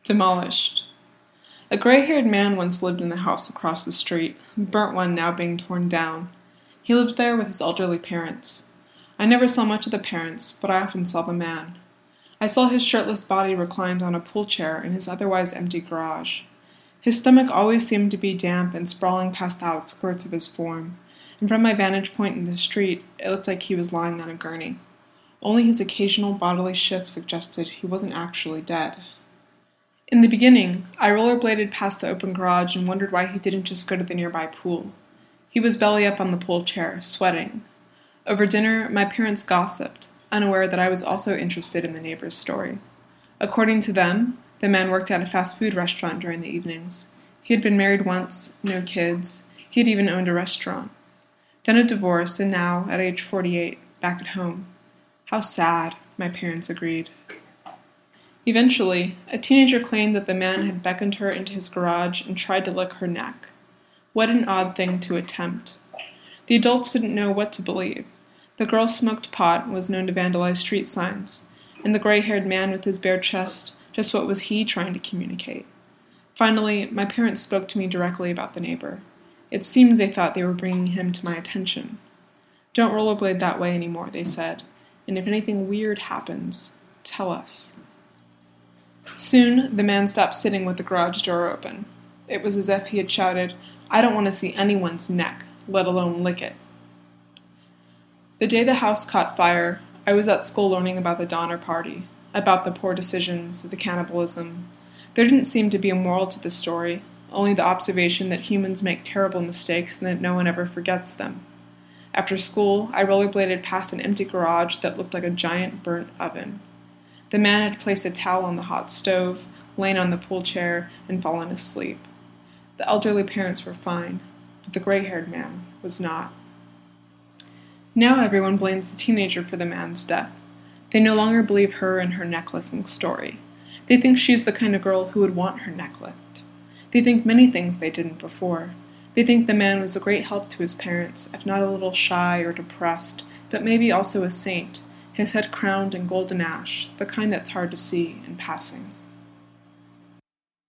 Demolished. A gray-haired man once lived in the house across the street, the burnt one now being torn down. He lived there with his elderly parents. I never saw much of the parents, but I often saw the man. I saw his shirtless body reclined on a pool chair in his otherwise empty garage. His stomach always seemed to be damp and sprawling past the outskirts of his form, and from my vantage point in the street, it looked like he was lying on a gurney. Only his occasional bodily shift suggested he wasn't actually dead. In the beginning, I rollerbladed past the open garage and wondered why he didn't just go to the nearby pool. He was belly up on the pool chair, sweating. Over dinner, my parents gossiped, unaware that I was also interested in the neighbor's story. According to them, the man worked at a fast food restaurant during the evenings. He had been married once, no kids. He had even owned a restaurant. Then a divorce, and now, at age 48, back at home. How sad, my parents agreed. Eventually, a teenager claimed that the man had beckoned her into his garage and tried to lick her neck. What an odd thing to attempt. The adults didn't know what to believe. The girl smoked pot and was known to vandalize street signs, and the gray-haired man with his bare chest, just what was he trying to communicate? Finally, my parents spoke to me directly about the neighbor. It seemed they thought they were bringing him to my attention. Don't rollerblade that way anymore, they said, and if anything weird happens, tell us. Soon, the man stopped sitting with the garage door open. It was as if he had shouted, "I don't want to see anyone's neck, let alone lick it." The day the house caught fire, I was at school learning about the Donner Party, about the poor decisions, the cannibalism. There didn't seem to be a moral to the story, only the observation that humans make terrible mistakes and that no one ever forgets them. After school, I rollerbladed past an empty garage that looked like a giant burnt oven. The man had placed a towel on the hot stove, lain on the pool chair, and fallen asleep. The elderly parents were fine, but the gray-haired man was not. Now everyone blames the teenager for the man's death. They no longer believe her and her neck-licking story. They think she's the kind of girl who would want her neck licked. They think many things they didn't before. They think the man was a great help to his parents, if not a little shy or depressed, but maybe also a saint, his head crowned in golden ash, the kind that's hard to see in passing.